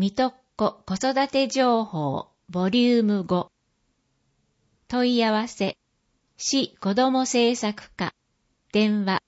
水戸っ子子育て情報ボリューム5。問い合わせ市子ども政策課電話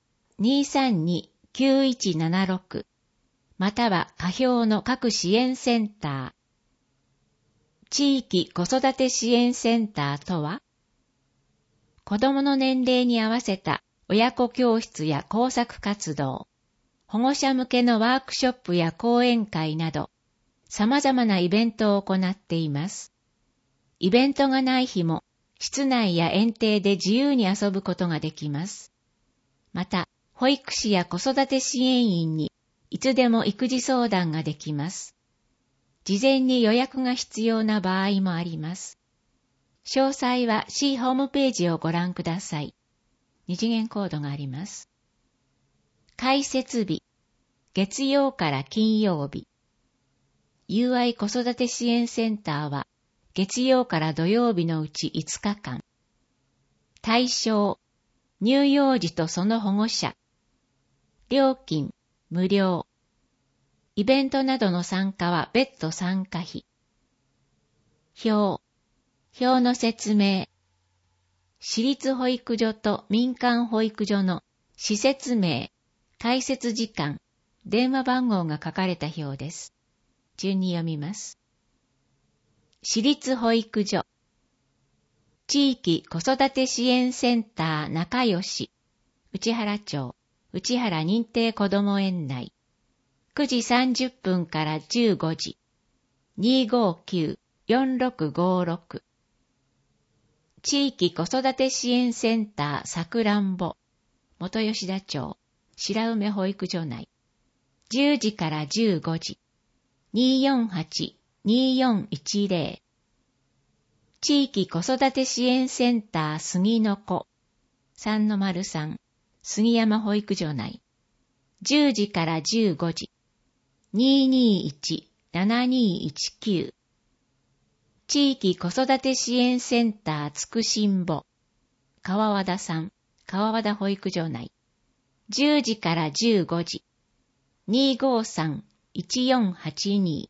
232-9176 または下表の各支援センター。地域子育て支援センターとは、子どもの年齢に合わせた親子教室や工作活動、保護者向けのワークショップや講演会など、様々なイベントを行っています。イベントがない日も、室内や園庭で自由に遊ぶことができます。また、保育士や子育て支援員にいつでも育児相談ができます。事前に予約が必要な場合もあります。詳細は市ホームページをご覧ください。二次元コードがあります。開設日、月曜から金曜日。UI 子育て支援センターは、月曜から土曜日のうち5日間。対象、乳幼児とその保護者。料金、無料。イベントなどの参加は別途参加費。表の説明。私立保育所と民間保育所の施設名、開設時間、電話番号が書かれた表です。順に読みます。私立保育所。地域子育て支援センター仲良し。内原町、内原認定こども園内。9時30分から15時。259-4656。地域子育て支援センターさくらんぼ。元吉田町、白梅保育所内。10時から15時。248-2410。地域子育て支援センター杉の子。3-3、杉山保育所内。10時から15時。221-7219。地域子育て支援センターつくしんぼ。川和田さん、川和田保育所内。10時から15時。253-1482。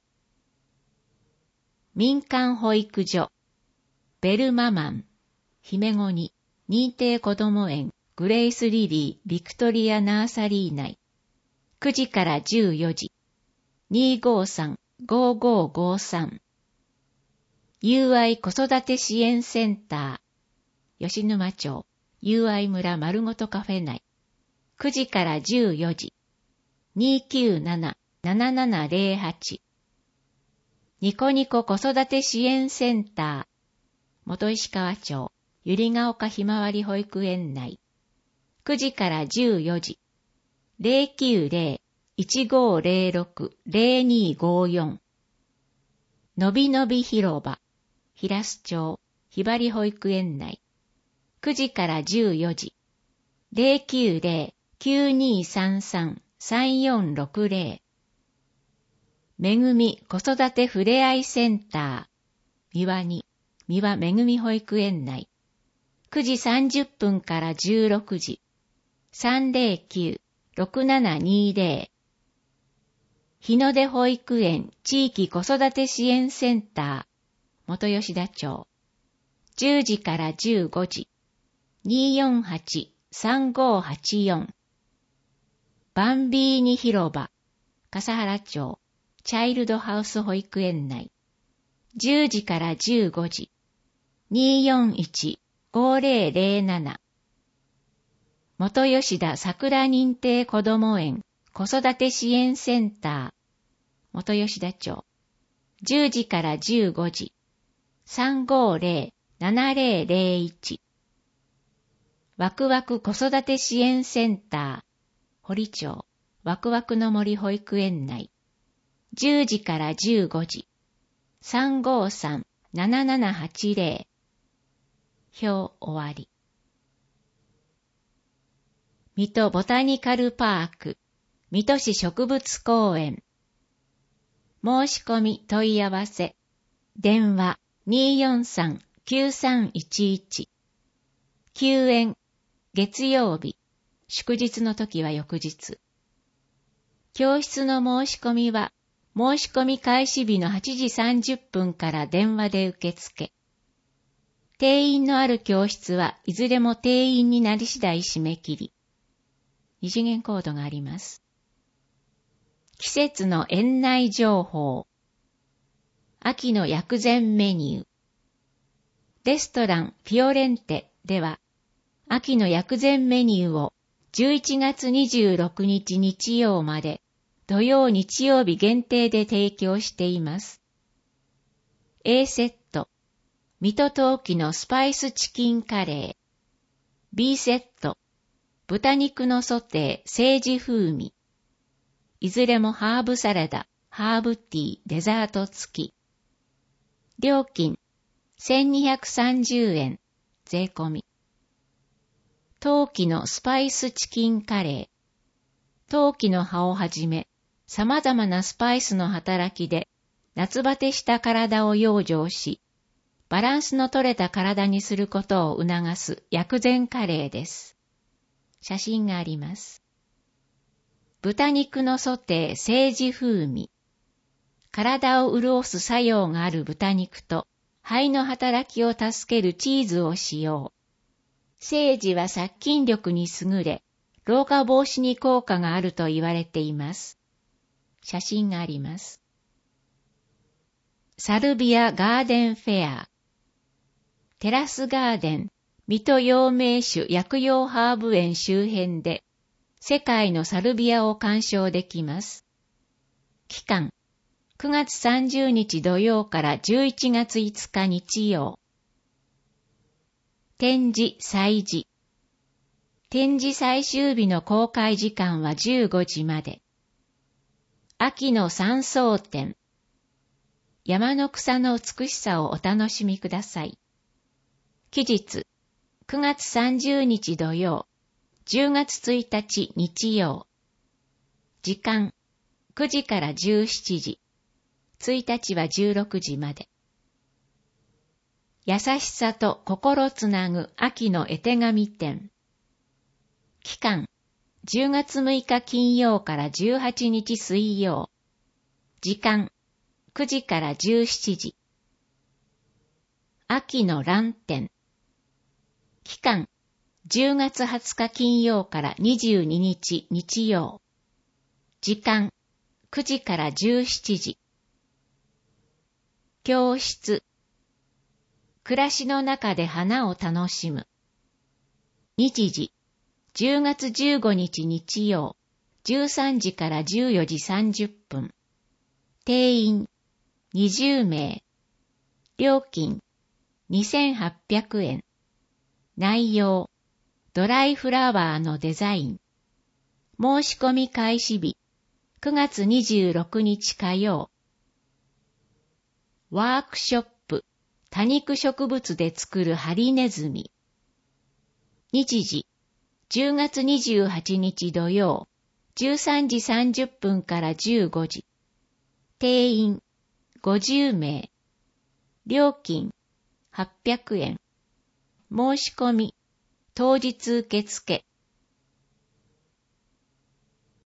民間保育所。ベルママン、姫子に、認定こども園、グレイスリリー、ビクトリアナーサリー内。9時から14時。253-5553。UI 子育て支援センター。吉沼町、UI 村丸ごとカフェ内。9時から14時。297-7708。ニコニコ子育て支援センター。元石川町、ゆりが丘ひまわり保育園内。9時から14時。090-1506-0254。のびのび広場。平須町、ひばり保育園内。9時から14時。090-9233-3460。めぐみ子育てふれあいセンター。三輪めぐみ保育園内。9時30分から16時。309-6720。日の出保育園地域子育て支援センター。元吉田町。10時から15時。248-3584。バンビーニ広場。笠原町。チャイルドハウス保育園内。10時から15時。241-5007。元吉田桜認定こども園子育て支援センター。元吉田町。10時から15時。350-7001。ワクワク子育て支援センター。堀町。ワクワクの森保育園内。10時から15時。353-7780。表終わり。水戸ボタニカルパーク。水戸市植物公園。申し込み問い合わせ。電話243-9311。休園。月曜日。祝日の時は翌日。教室の申し込みは申し込み開始日の8時30分から電話で受付。定員のある教室はいずれも定員になり次第締め切り。二次元コードがあります。季節の園内情報。秋の薬膳メニュー。レストランフィオレンテでは、秋の薬膳メニューを11月26日日曜まで土曜日曜日限定で提供しています。A セット、水戸陶器のスパイスチキンカレー。B セット、豚肉のソテー、セージ風味。いずれもハーブサラダ、ハーブティー、デザート付き。料金、1230円、税込み。陶器のスパイスチキンカレー。陶器の葉をはじめ、様々なスパイスの働きで、夏バテした体を養生し、バランスの取れた体にすることを促す薬膳カレーです。写真があります。豚肉のソテー、セージ風味。体を潤す作用がある豚肉と、肺の働きを助けるチーズを使用。セージは殺菌力に優れ、老化防止に効果があると言われています。写真があります。サルビアガーデンフェア。テラスガーデン、水戸陽明酒薬用ハーブ園周辺で、世界のサルビアを鑑賞できます。期間、9月30日土曜から11月5日日曜。展示祭事。展示最終日の公開時間は15時まで。秋の山荘展。山の草の美しさをお楽しみください。期日、9月30日土曜、10月1日日曜。時間、9時から17時。1日は16時まで。優しさと心つなぐ秋の絵手紙展。期間、10月6日金曜から18日水曜。時間、9時から17時。秋の蘭展。期間、10月20日金曜から22日日曜。時間、9時から17時。教室。暮らしの中で花を楽しむ。日時。10月15日日曜。13時から14時30分。定員。20名。料金。2800円。内容。ドライフラワーのデザイン。申し込み開始日。9月26日火曜。ワークショップ、多肉植物で作るハリネズミ。日時、10月28日土曜、13時30分から15時。定員、50名。料金、800円。申し込み、当日受付。